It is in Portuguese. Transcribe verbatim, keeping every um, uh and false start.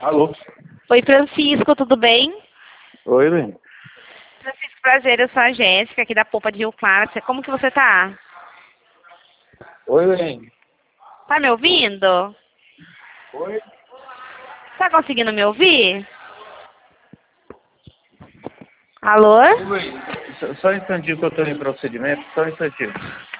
Alô? Oi, Francisco, tudo bem? Oi, bem. Francisco, prazer, eu sou a Jéssica, aqui da Polpa de Rio Claro. Você- Como que você tá? Oi, bem. Tá me ouvindo? Oi? Tá conseguindo me ouvir? Alô? Oi, bem. Só, só um instantinho que eu tô em procedimento. Só um instantinho.